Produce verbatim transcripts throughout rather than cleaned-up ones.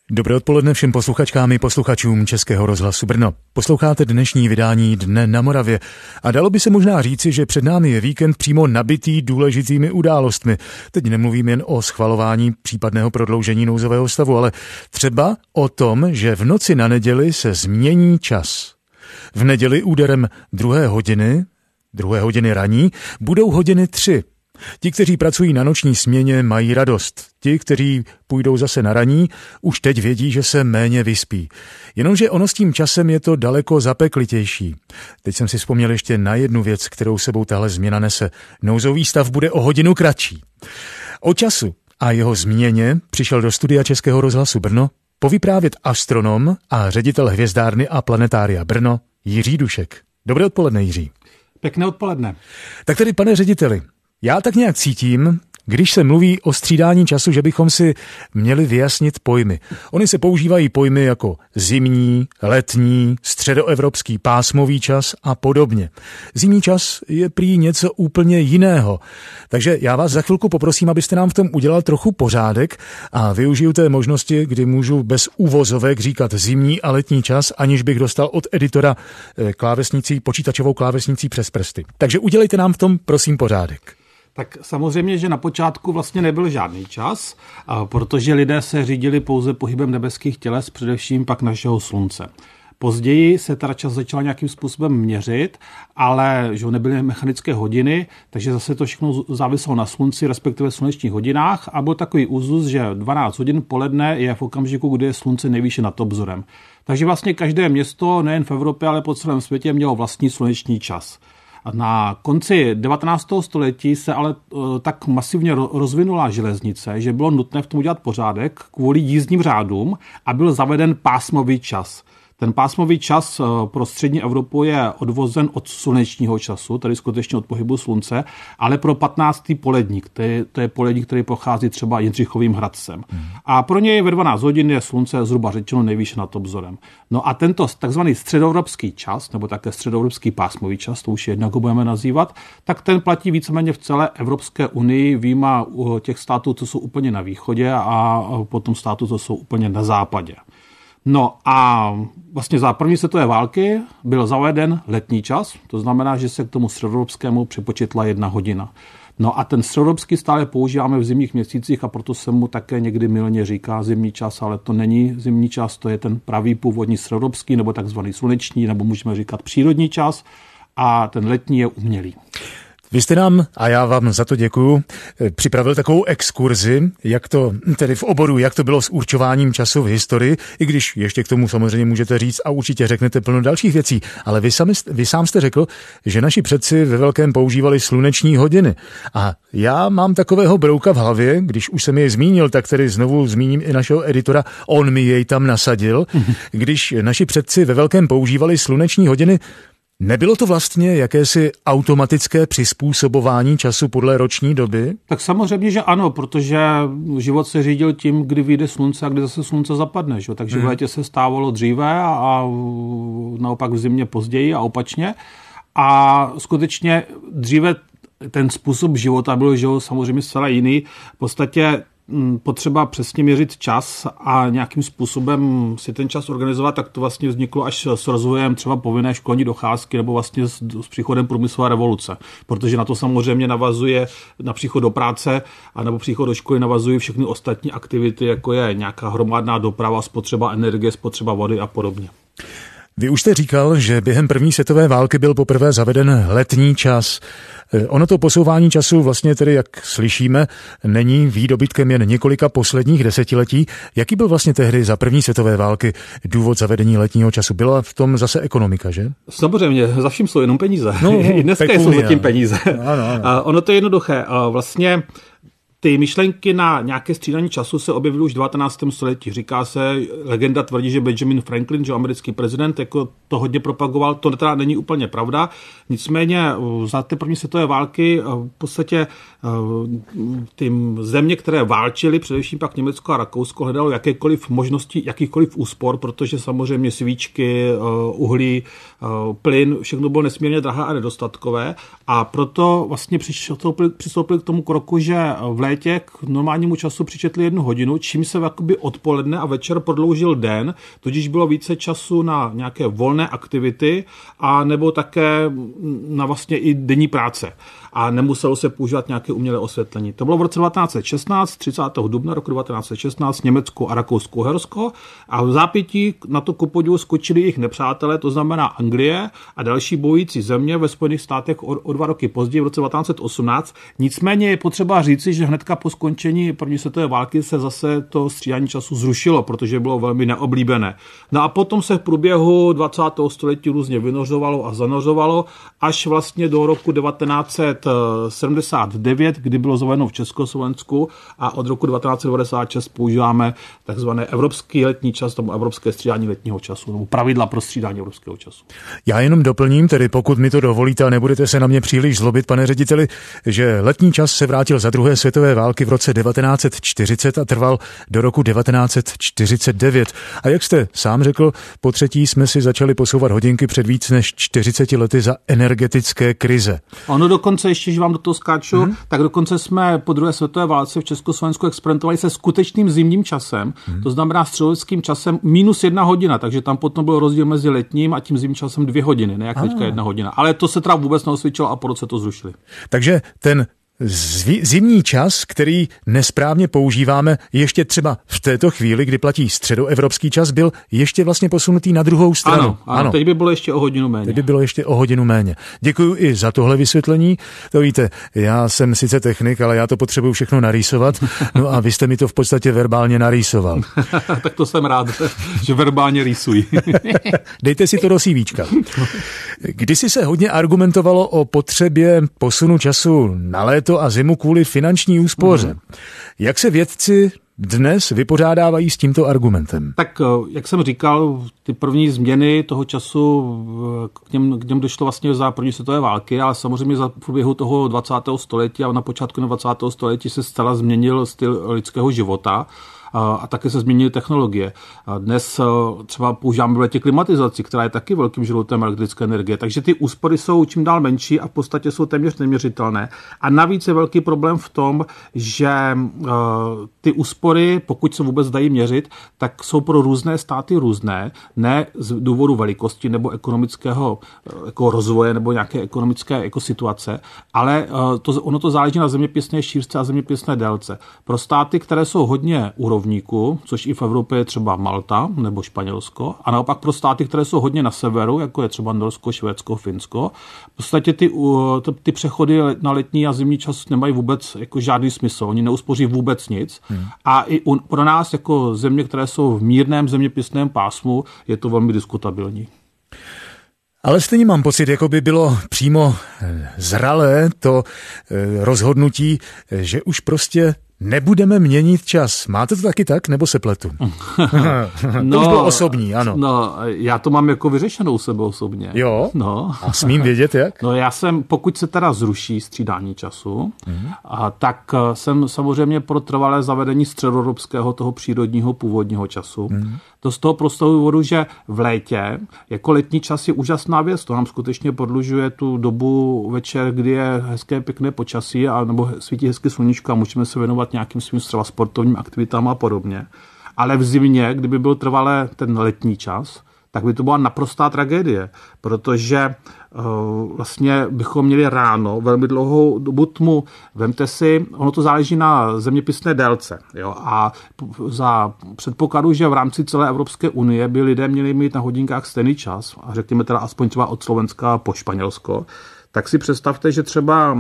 Dobré odpoledne všem posluchačkám i posluchačům Českého rozhlasu Brno. Posloucháte dnešní vydání Dne na Moravě a dalo by se možná říci, že před námi je víkend přímo nabitý důležitými událostmi. Teď nemluvím jen o schvalování případného prodloužení nouzového stavu, ale třeba o tom, že v noci na neděli se změní čas. V neděli úderem druhé hodiny, druhé hodiny raní, budou hodiny tři. Ti, kteří pracují na noční směně, mají radost. Ti, kteří půjdou zase na raní, už teď vědí, že se méně vyspí. Jenomže ono s tím časem je to daleko zapeklitější. Teď jsem si vzpomněl ještě na jednu věc, kterou sebou tahle změna nese. Nouzový stav bude o hodinu kratší. O času a jeho změně přišel do studia Českého rozhlasu Brno povyprávět astronom a ředitel hvězdárny a planetária Brno Jiří Dušek. Dobré odpoledne, Jiří. Pěkné odpoledne. Tak tedy, pane řediteli, já tak nějak cítím, když se mluví o střídání času, že bychom si měli vyjasnit pojmy. Ony se používají pojmy jako zimní, letní, středoevropský pásmový čas a podobně. Zimní čas je prý něco úplně jiného. Takže já vás za chvilku poprosím, abyste nám v tom udělal trochu pořádek a využiju té možnosti, kdy můžu bez uvozovek říkat zimní a letní čas, aniž bych dostal od editora klávesnicí, počítačovou klávesnicí přes prsty. Takže udělejte nám v tom prosím pořádek. Tak samozřejmě, že na počátku vlastně nebyl žádný čas, protože lidé se řídili pouze pohybem nebeských těles, především pak našeho slunce. Později se teda čas začal nějakým způsobem měřit, ale že nebyly mechanické hodiny, takže zase to všechno záviselo na slunci, respektive slunečních hodinách a byl takový úzus, že dvanáct hodin poledne je v okamžiku, kdy je slunce nejvýše nad obzorem. Takže vlastně každé město, nejen v Evropě, ale po celém světě mělo vlastní sluneční čas. Na konci devatenáctého století se ale tak masivně rozvinula železnice, že bylo nutné v tom udělat pořádek kvůli jízdním řádům a byl zaveden pásmový čas. Ten pásmový čas pro střední Evropu je odvozen od slunečního času, tedy skutečně od pohybu slunce, ale pro patnáctý poledník, to je, to je poledník, který prochází třeba Jindřichovým Hradcem. Hmm. A pro něj ve dvanáct hodin je slunce zhruba řečeno nejvýše nad obzorem. No a tento takzvaný středoevropský čas, nebo také středoevropský pásmový čas, to už jednak ho budeme nazývat, tak ten platí víceméně v celé Evropské unii, vyjma těch států, co jsou úplně na východě a potom států, co jsou úplně na západě. No a vlastně za první světové války byl zaveden letní čas, to znamená, že se k tomu středoevropskému připočetla jedna hodina. No a ten středoevropský stále používáme v zimních měsících a proto se mu také někdy mylně říká zimní čas, ale to není zimní čas, to je ten pravý původní středoevropský nebo takzvaný sluneční, nebo můžeme říkat přírodní čas a ten letní je umělý. Vy jste nám, a já vám za to děkuju, připravil takovou exkurzi, jak to tedy v oboru, jak to bylo s určováním času v historii, i když ještě k tomu samozřejmě můžete říct a určitě řeknete plno dalších věcí, ale vy, sami, vy sám jste řekl, že naši předci ve velkém používali sluneční hodiny. A já mám takového brouka v hlavě, když už jsem jej zmínil, tak tedy znovu zmíním i našeho editora, on mi jej tam nasadil, když naši předci ve velkém používali sluneční hodiny. Nebylo to vlastně jakési automatické přizpůsobování času podle roční doby? Tak samozřejmě, že ano, protože život se řídil tím, kdy vyjde slunce a kdy zase slunce zapadne. Že? Takže hmm. v létě se stávalo dříve a, a naopak v zimě později a opačně. A skutečně dříve ten způsob života byl že samozřejmě zcela jiný. V podstatě potřeba přesně měřit čas a nějakým způsobem si ten čas organizovat, tak to vlastně vzniklo až s rozvojem třeba povinné školní docházky nebo vlastně s, s příchodem průmyslové revoluce. Protože na to samozřejmě navazuje na příchod do práce a nebo příchod do školy navazují všechny ostatní aktivity, jako je nějaká hromadná doprava, spotřeba energie, spotřeba vody a podobně. Vy už jste říkal, že během první světové války byl poprvé zaveden letní čas. Ono to posouvání času vlastně tedy, jak slyšíme, není výdobytkem jen několika posledních desetiletí. Jaký byl vlastně tehdy za první světové války důvod zavedení letního času? Byla v tom zase ekonomika, že? Samozřejmě, za vším jsou jenom peníze. No, I dneska jsou zatím peníze. Ano, ano. A ono to je jednoduché. Vlastně ty myšlenky na nějaké střídání času se objevily už v devatenáctém století. Říká se, legenda tvrdí, že Benjamin Franklin, že americký prezident, jako to hodně propagoval. To teda není úplně pravda. Nicméně za té první světové války v podstatě ty země, které válčily, především pak Německo a Rakousko, hledalo jakékoliv možnosti, jakýchkoliv úspor, protože samozřejmě svíčky, uhlí, plyn, všechno bylo nesmírně drahé a nedostatkové. A proto vlastně přistoupili, přistoupili k tomu kroku, že v létě k normálnímu času přičetli jednu hodinu, čím se jakoby odpoledne a večer prodloužil den, tudíž bylo více času na nějaké volné aktivity a nebo také na vlastně i denní práce. A nemuselo se používat nějaké umělé osvětlení. To bylo v roce devatenáct set šestnáct, třicátého dubna roku devatenáct set šestnáct, Německo a Rakousko-Uhersko a v zápětí na to kupodivu skočili jejich nepřátelé, to znamená Anglie a další bojující země ve Spojených státech o, o dva roky později v roce devatenáct set osmnáct. Nicméně je potřeba říci, že hnedka po skončení první světové války se zase to střídání času zrušilo, protože bylo velmi neoblíbené. No a potom se v průběhu dvacátého století různě vynořovalo a zanořovalo, až vlastně do roku devatenáct set sedmdesát devět, kdy bylo zavedeno v Československu a od roku devatenáct set devadesát šest používáme takzvané evropský letní čas, nebo evropské střídání letního času, nebo pravidla pro střídání evropského času. Já jenom doplním, tedy pokud mi to dovolíte a nebudete se na mě příliš zlobit, pane řediteli, že letní čas se vrátil za druhé světové války v roce devatenáct set čtyřicet a trval do roku devatenáct set čtyřicet devět. A jak jste sám řekl, po třetí jsme si začali posouvat hodinky před víc než čtyřiceti lety za energetické krize. Ono dokonce, ještě, že vám do toho skáču, hmm. tak dokonce jsme po druhé světové válce v Československu experimentovali se skutečným zimním časem, hmm. to znamená středověkým časem minus jedna hodina, takže tam potom byl rozdíl mezi letním a tím zimním časem dvě hodiny, ne jak teďka jedna hodina. Ale to se teda vůbec neosvědčilo a po roce to zrušili. Takže ten zimní čas, který nesprávně používáme ještě třeba v této chvíli, kdy platí středoevropský čas, byl ještě vlastně posunutý na druhou stranu. Ano, ano, ano. Teď by bylo ještě o hodinu méně. Teď by bylo ještě o hodinu méně. Děkuji i za tohle vysvětlení. To víte, já jsem sice technik, ale já to potřebuji všechno narýsovat. No a vy jste mi to v podstatě verbálně narýsoval. Tak to jsem rád, že verbálně rýsuji. Dejte si to do CVčka. Kdysi se hodně argumentovalo o potřebě posunu času na léto a zimu kvůli finanční úspoře. Mm. Jak se vědci dnes vypořádávají s tímto argumentem? Tak, jak jsem říkal, ty první změny toho času, k něm, k něm došlo vlastně za první světové války, ale samozřejmě za průběhu toho dvacátého století a na počátku dvacátého století se zcela změnil styl lidského života. A také se změnily technologie. Dnes třeba používáme v letě klimatizaci, která je taky velkým žroutem elektrické energie, takže ty úspory jsou čím dál menší a v podstatě jsou téměř neměřitelné. A navíc je velký problém v tom, že ty úspory, pokud se vůbec dají měřit, tak jsou pro různé státy různé, ne z důvodu velikosti nebo ekonomického jako rozvoje nebo nějaké ekonomické jako situace, ale to, ono to záleží na zeměpisné šířce a zeměpisné délce. Pro státy, které jsou hodně úrovní, což i v Evropě je třeba Malta nebo Španělsko, a naopak pro státy, které jsou hodně na severu, jako je třeba Norsko, Švédsko, Finsko, v podstatě ty, ty přechody na letní a zimní čas nemají vůbec jako žádný smysl. Oni neuspoří vůbec nic. Hmm. A i u, pro nás jako země, které jsou v mírném zeměpisném pásmu, je to velmi diskutabilní. Ale stejně mám pocit, jako by bylo přímo zralé to rozhodnutí, že už prostě nebudeme měnit čas. Máte to taky tak, nebo se pletu? No, to už bylo osobní, ano. No, já to mám jako vyřešenou u sebe osobně. Jo? No. A smím vědět, jak? No já jsem, pokud se teda zruší střídání času, mm. a, tak jsem samozřejmě pro trvalé zavedení středoevropského toho přírodního původního času. Mm. To z toho prostého důvodu, že v létě jako letní čas je úžasná věc. To nám skutečně prodlužuje tu dobu večer, kdy je hezké, pěkné počasí a nebo svítí hezky sluníčko a můžeme se věnovat nějakým svým třeba sportovním aktivitám a podobně. Ale v zimě, kdyby byl trvalé ten letní čas, tak by to byla naprostá tragédie, protože uh, vlastně bychom měli ráno velmi dlouhou dobu tmu. Vemte si, ono to záleží na zeměpisné délce. Jo? A za předpokladu, že v rámci celé Evropské unie by lidé měli mít na hodinkách stejný čas, a řekněme teda aspoň třeba od Slovenska po Španělsko, tak si představte, že třeba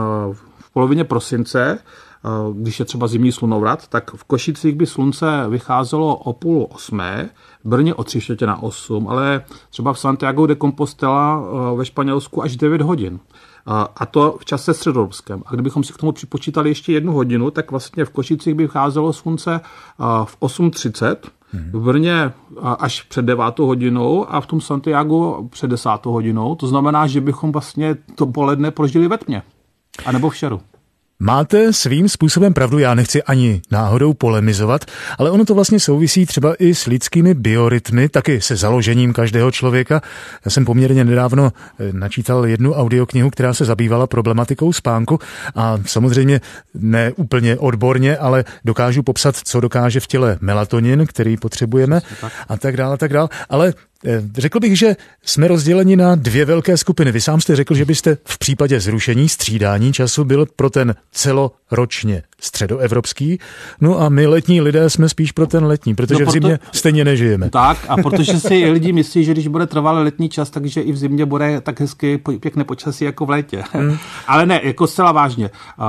v polovině prosince, když je třeba zimní slunovrat, tak v Košicích by slunce vycházelo o půl osmé, v Brně o tři čtvrtě na osm, ale třeba v Santiago de Compostela ve Španělsku až devět hodin. A to v čase středoevropském. A kdybychom si k tomu připočítali ještě jednu hodinu, tak vlastně v Košicích by vycházelo slunce v osm třicet, v Brně až před devátou hodinou a v tom Santiago před desátou hodinou. To znamená, že bychom vlastně to poledne prožili ve tmě. A nebo v šeru. Máte svým způsobem pravdu, já nechci ani náhodou polemizovat, ale ono to vlastně souvisí třeba i s lidskými biorytmy, taky se založením každého člověka. Já jsem poměrně nedávno načítal jednu audioknihu, která se zabývala problematikou spánku a samozřejmě ne úplně odborně, ale dokážu popsat, co dokáže v těle melatonin, který potřebujeme a tak dále, a tak dále. Ale řekl bych, že jsme rozděleni na dvě velké skupiny. Vy sám jste řekl, že byste v případě zrušení střídání času byl pro ten celoročně středoevropský, no a my letní lidé jsme spíš pro ten letní, protože no proto, v zimě stejně nežijeme. Tak a protože si lidi myslí, že když bude trvalý letní čas, takže i v zimě bude tak hezky pěkné počasí jako v létě. Hmm. Ale ne, jako zcela vážně.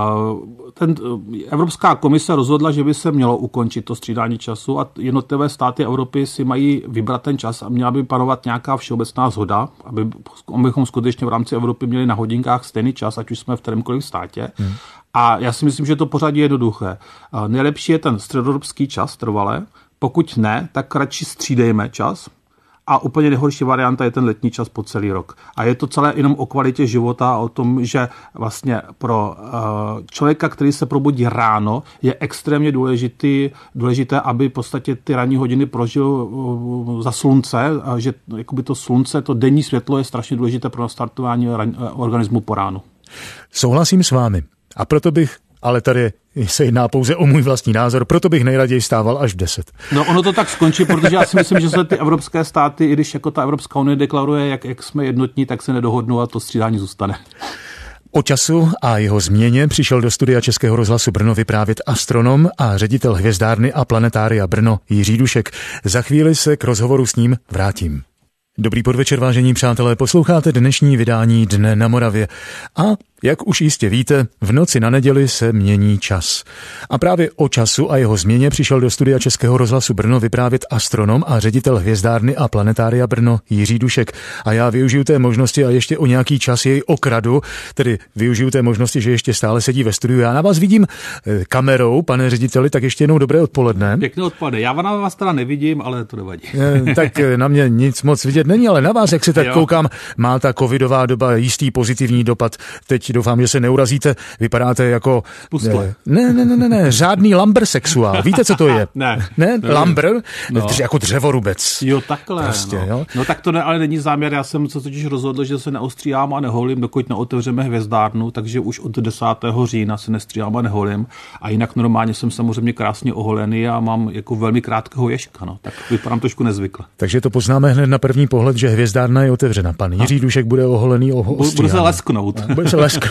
Ten, Evropská komise rozhodla, že by se mělo ukončit to střídání času a jednotlivé státy Evropy si mají vybrat ten čas a měla by panovat nějaká všeobecná shoda, aby, abychom skutečně v rámci Evropy měli na hodinkách stejný čas, ať už jsme v kterémkoliv státě. Hmm. A já si myslím, že to pořadí je jednoduché. Nejlepší je ten středoevropský čas trvale, pokud ne, tak radši střídejme čas. A úplně nejhorší varianta je ten letní čas po celý rok. A je to celé jenom o kvalitě života, o tom, že vlastně pro člověka, který se probudí ráno, je extrémně důležitý, důležité, aby v podstatě ty ranní hodiny prožil za slunce, a že jakoby to slunce, to denní světlo je strašně důležité pro nastartování organismu po ránu. Souhlasím s vámi. A proto bych, ale tady se jedná pouze o můj vlastní názor, proto bych nejraději stával až v deset. No ono to tak skončí, protože já si myslím, že se ty evropské státy, i když jako ta Evropská unie deklaruje, jak, jak jsme jednotní, tak se nedohodnou a to střídání zůstane. O času a jeho změně přišel do studia Českého rozhlasu Brno vyprávět astronom a ředitel hvězdárny a planetária Brno Jiří Dušek. Za chvíli se k rozhovoru s ním vrátím. Dobrý podvečer, vážení přátelé, posloucháte dnešní vydání Dne na Moravě. A jak už jistě víte, v noci na neděli se mění čas. A právě o času a jeho změně přišel do studia Českého rozhlasu Brno vyprávět astronom a ředitel hvězdárny a planetária Brno Jiří Dušek. A já využiju té možnosti a ještě o nějaký čas jej okradu, tedy využiju té možnosti, že ještě stále sedí ve studiu. Já na vás vidím kamerou, pane řediteli, tak ještě jednou dobré odpoledne. Pěkné odpoledne. Já na vás teda nevidím, ale to nevadí. Tak na mě nic moc vidět není, ale na vás, jak se tak jo. koukám, má ta covidová doba jistý pozitivní dopad. Teď doufám, že se neurazíte, vypadáte jako... Pustle. Ne, ne, ne, ne, ne, řádný lambersexuál. Víte, co to je? ne. Ne, ne lamber, no. Dř, jako dřevorubec. Jo, takhle. Prostě, no. Jo? no tak to ne, ale není záměr. Já jsem se totiž rozhodl, že se neostříhám a neholím, dokud neotevřeme hvězdárnu, takže už od desátého října se nestříhám a neholím. A jinak normálně jsem samozřejmě krásně oholený a mám jako velmi krátkého ježka. No. Tak vypadám trošku nezvykle. Takže to poznáme hned na první pohled, že hvězdárna je otevřena. Pan Jiří Dušek bude oholený, ostříhaný. Bude se lesknout. Bude se lesknout.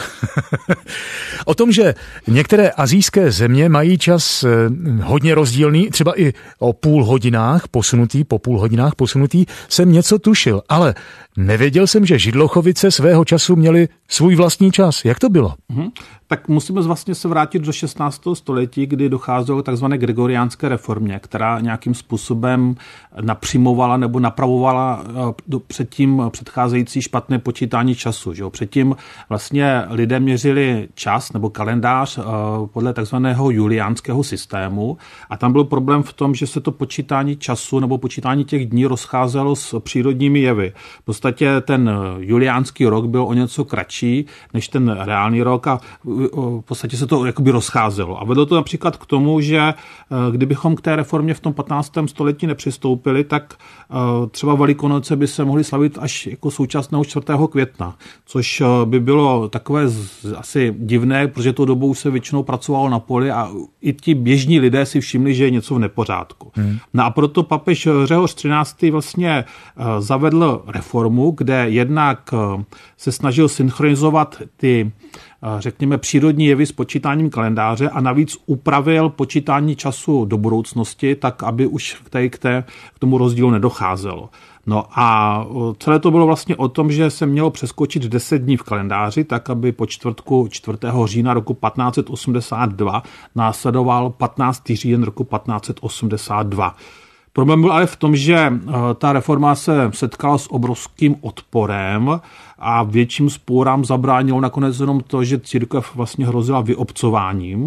O tom, že některé asijské země mají čas hodně rozdílný, třeba i o půl hodinách posunutý, po půl hodinách posunutý, jsem něco tušil, ale nevěděl jsem, že Židlochovice svého času měli svůj vlastní čas. Jak to bylo? Mhm. Tak musíme vlastně se vrátit do šestnáctého století, kdy docházelo k takzvané gregoriánské reformě, která nějakým způsobem napřimovala nebo napravovala předtím předcházející špatné počítání času. Že? Předtím vlastně lidé měřili čas nebo kalendář podle takzvaného juliánského systému a tam byl problém v tom, že se to počítání času nebo počítání těch dní rozcházelo s přírodními jevy. V podstatě ten juliánský rok byl o něco kratší než ten reálný rok a v podstatě se to jakoby rozcházelo. A vedlo to například k tomu, že kdybychom k té reformě v tom patnáctém století nepřistoupili, tak třeba Velikonoce by se mohly slavit až jako současného čtvrtého května, což by bylo takové asi divné, protože tou dobou se většinou pracovalo na poli a i ti běžní lidé si všimli, že je něco v nepořádku. Hmm. No a proto papež Řehoř třináctý vlastně zavedl reformu, kde jednak se snažil synchronizovat ty řekněme přírodní jevy s počítáním kalendáře a navíc upravil počítání času do budoucnosti, tak aby už k, té, k, té, k tomu rozdílu nedocházelo. No a celé to bylo vlastně o tom, že se mělo přeskočit deset dní v kalendáři, tak aby po čtvrtku čtvrtého října roku patnáct set osmdesát dva následoval patnáctého říjen roku patnáct set osmdesát dva. Problém byl ale v tom, že ta reforma se setkala s obrovským odporem a větším spórám zabránilo nakonec jenom to, že církev vlastně hrozila vyobcováním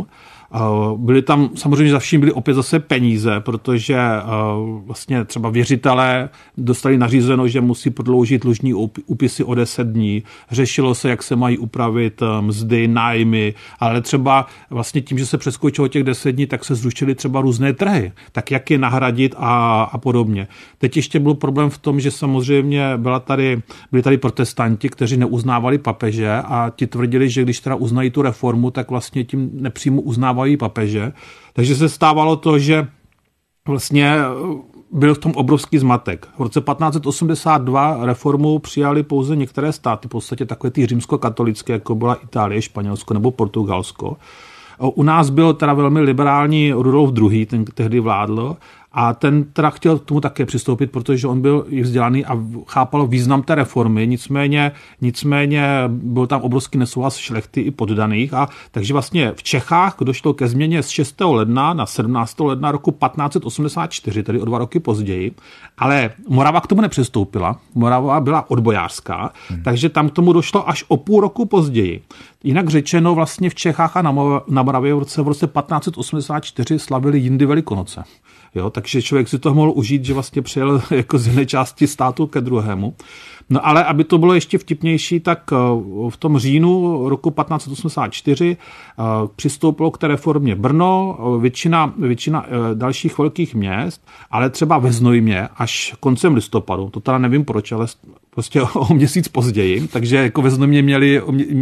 Byly tam, samozřejmě za vším byly opět zase peníze, protože vlastně třeba věřitelé dostali nařízeno, že musí prodloužit dlužní úpisy o deset dní. Řešilo se, jak se mají upravit mzdy, nájmy, ale třeba vlastně tím, že se přeskočilo těch deset dní, tak se zrušily třeba různé trhy. Tak jak je nahradit a, a podobně. Teď ještě byl problém v tom, že samozřejmě byla tady, byli tady protestanti, kteří neuznávali papeže a ti tvrdili, že když teda uznají tu reformu, tak vlastně tím nepřímo uznávají papeže. Takže se stávalo to, že vlastně byl v tom obrovský zmatek. V roce patnáct osmdesát dva reformu přijali pouze některé státy, v podstatě takové ty římskokatolické, jako byla Itálie, Španělsko nebo Portugalsko. U nás byl teda velmi liberální Rudolf druhý., ten tehdy vládl, a ten teda chtěl k tomu také přistoupit, protože on byl i vzdělaný a chápal význam té reformy, nicméně, nicméně byl tam obrovský nesouhlas šlechty i poddaných. A takže vlastně v Čechách došlo ke změně z šestého ledna na sedmnáctého ledna roku patnáct osmdesát čtyři, tedy o dva roky později, ale Morava k tomu nepřistoupila. Morava byla odbojářská, hmm. takže tam k tomu došlo až o půl roku později. Jinak řečeno, vlastně v Čechách a na Moravě v roce, v roce patnáct osmdesát čtyři slavili jindy Velikonoce. Jo, takže člověk si toho mohl užít, že vlastně přijel jako z jedné části státu ke druhému. No ale aby to bylo ještě vtipnější, tak v tom říjnu roku patnáct osmdesát čtyři přistoupilo k té reformě Brno, většina, většina dalších velkých měst, ale třeba ve Znojmě až koncem listopadu, to teda nevím proč, ale prostě o měsíc později, takže jako ve Znojmě měli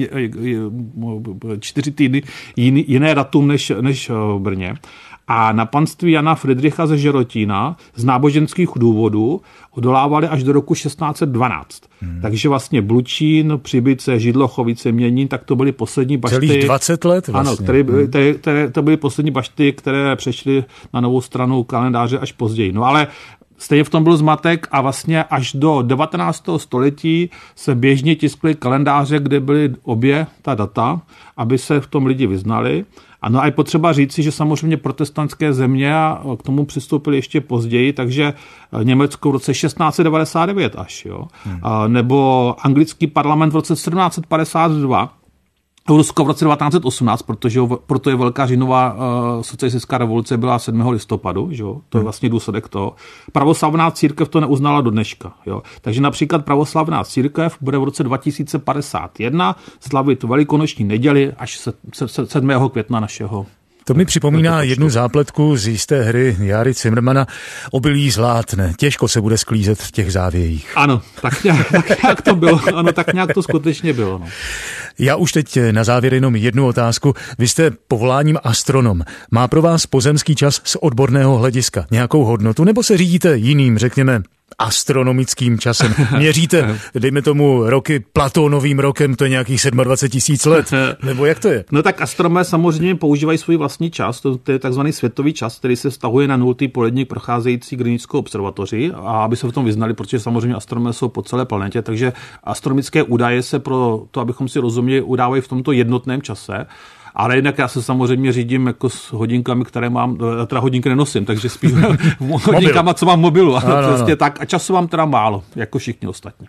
čtyři týdny jiný, jiné datum než, než v Brně. A na panství Jana Fridricha ze Žerotína z náboženských důvodů odolávali až do roku šestnáct dvanáct. Hmm. Takže vlastně Blučín, Přibyce, Židlochovice, Měnín, tak to byly poslední bašty. Celých dvacet let vlastně. Ano, které, hmm. které, které, to byly poslední bašty, které přešly na novou stranu kalendáře až později. No ale stejně v tom byl zmatek a vlastně až do devatenáctého století se běžně tiskly kalendáře, kde byly obě ta data, aby se v tom lidi vyznali. Ano, a je potřeba říci, že samozřejmě protestantské země k tomu přistoupily ještě později, takže Německo v roce šestnáct devadesát devět až, jo. Hmm. Nebo anglický parlament v roce sedmnáct padesát dva, Rusko v roce devatenáct osmnáct, protože proto je velká říjnová uh, socialistická revoluce byla sedmého listopadu, že jo? To je vlastně důsledek toho. Pravoslavná církev to neuznala do dneška. Jo? Takže například pravoslavná církev bude v roce dva tisíce padesát jedna slavit velikonoční neděli až sedmého května našeho. To mi připomíná jednu zápletku z jisté hry Járy Cimrmana. Obilí zlátne, těžko se bude sklízet v těch závějích. Ano, tak nějak, tak nějak to bylo. Ano, tak nějak to skutečně bylo. No. Já už teď na závěr jenom jednu otázku. Vy jste povoláním astronom. Má pro vás pozemský čas z odborného hlediska nějakou hodnotu, nebo se řídíte jiným, řekněme, astronomickým časem? Měříte, dejme tomu, roky Platónovým rokem, to je nějakých dvacet sedm tisíc let, nebo jak to je? No tak astronomé samozřejmě používají svůj vlastní čas, to, to je takzvaný světový čas, který se vztahuje na nultý poledník procházející Greenwichovou observatoři, a aby se v tom vyznali, protože samozřejmě astronomé jsou po celé planetě, takže astronomické údaje se pro to, abychom si rozuměli, udávají v tomto jednotném čase. Ale jinak já se samozřejmě řídím jako s hodinkami, které mám, teda hodinky nenosím, takže spíš hodinkama, co mám v mobilu. Ano, prostě ano. tak, a času mám teda málo, jako všichni ostatní.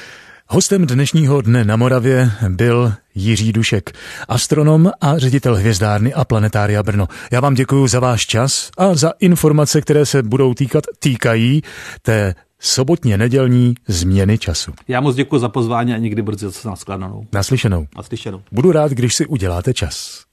Hostem dnešního dne na Moravě byl Jiří Dušek, astronom a ředitel hvězdárny a planetária Brno. Já vám děkuji za váš čas a za informace, které se budou týkat, týkají té sobotně nedělní změny času. Já moc děkuji za pozvání a někdy brzy zase na shledanou. Naslyšenou. Naslyšenou. Budu rád, když si uděláte čas.